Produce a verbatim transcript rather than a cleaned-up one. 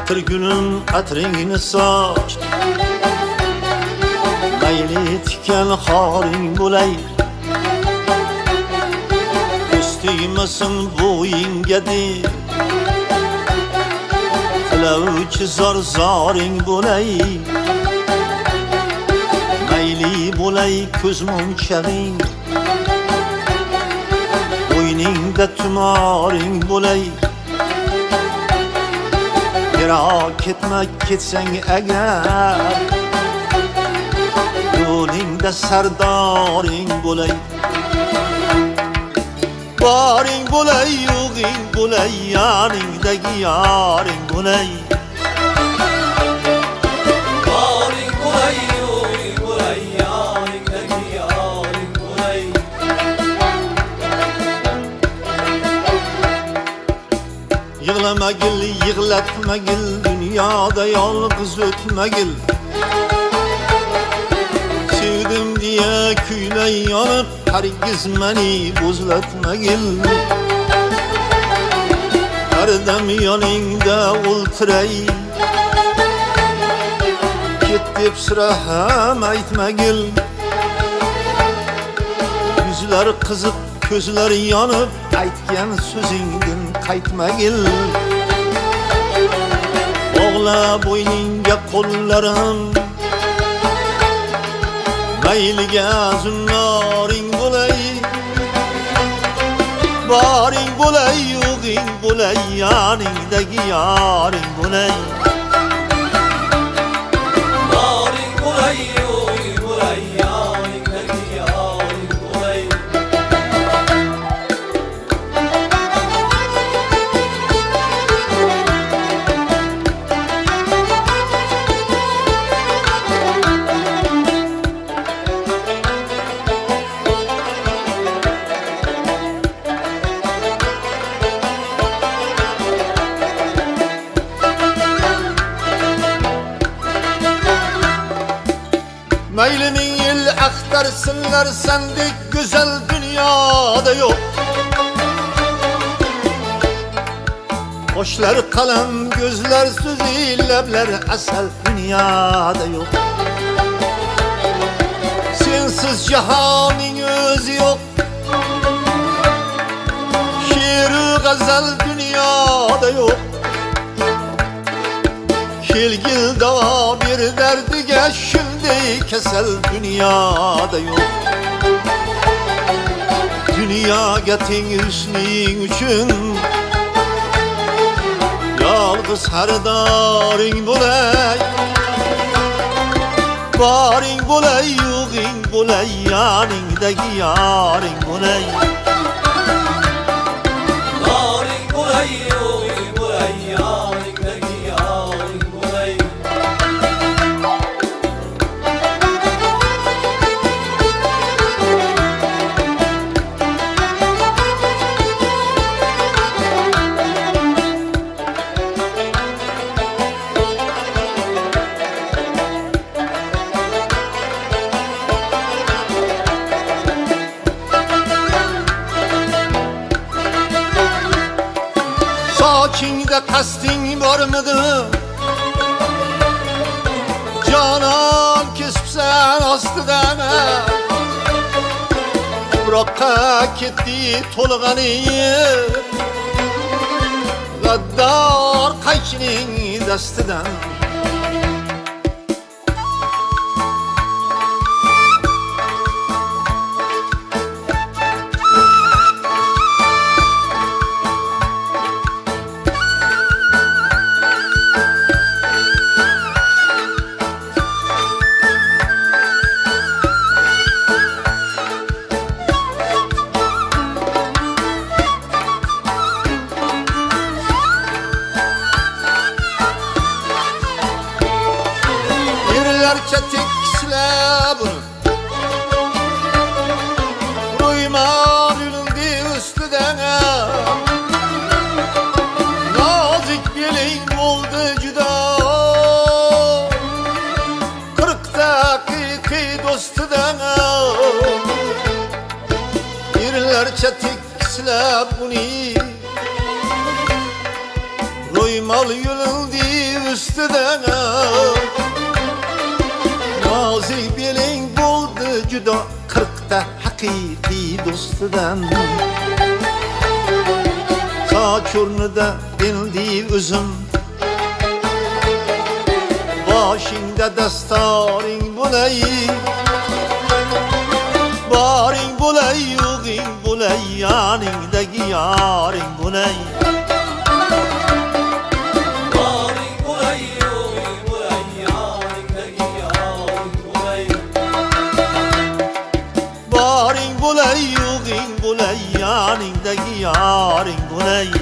Atır gülüm atringini soch, mayli tikan xoring bo'lay. Tegmasin bo'yingga deb, tilovchi zor zoring bo'lay. Mayli bo'lay ko'z munchag'ing, bo'yningda tumoring bo'lay. Yiroq ketma ketsang agar, yo'lingda sardoring bo'lay. Boring bo'lay, yo'g'ing bo'lay, yoningdagi yoring bo'lay. Boring bo'lay, yo'g'ing bo'lay, yoningdagi yoring bo'lay. Yig'lamagil, yig'latmagil, dunyoda yolg'iz o'tmagil. Sevdim diye kuylay yonib, hargiz meni bo'zlatmagil. Hardam yoningda o'ltiray, ket deb sira ham aytmagil. Yuzlar qiziq, ko'zlar yonib, aytgan so'zingdan qaytmagil. Bog'la bo'yningga qo'llarim, mayliga zunnoring bo'lay. Boring bo'lay, yo'g'ing bo'lay, yoningdagi yoring bo'lay. Boring bo'lay, yo'g'ing bo'lay, yoningdagi yoring bo'lay. Mayli ming yil axtarsinlar, sendek güzel dünyada yok. Qo'shlar qalam, gözler so'zi, lablar asal dünyada yok. Sensiz jahoning o'zi yo'q. She'ru g'azal dünyada yok. Kelgil davo bir derdiga, shunday kasal dünyada yok. Dunyoga teng husning uchun yolg'iz xaridoring bo'lay. Boring bo'lay, yo'g'ing bo'lay, yoningdagi yoring bo'lay. Boring bo'lay, yo'g'ing bo'lay, yoningdagi yoring bo'lay. Sochingda qasding bormidi? Jonon kesibsan ostidan. Tuproqqa ketdi to'lg'aning, gaddor qaychining dastidan. Yerlerce tekislab Ruyman ülündi üstüden. Nazik belin oldu cüda, kırktaki kıy dostudan. Yerlerce tekislab bunu Toymal yürüldü üstüden Nazik belin buldu cüda Kırkta hakiki dostudan Saçurnuda bildi üzüm Başında dastarin bulay Barin bulay yugin bulay Yanındaki yarin bulay Bulay yugin bulay yanındaki yarin bulay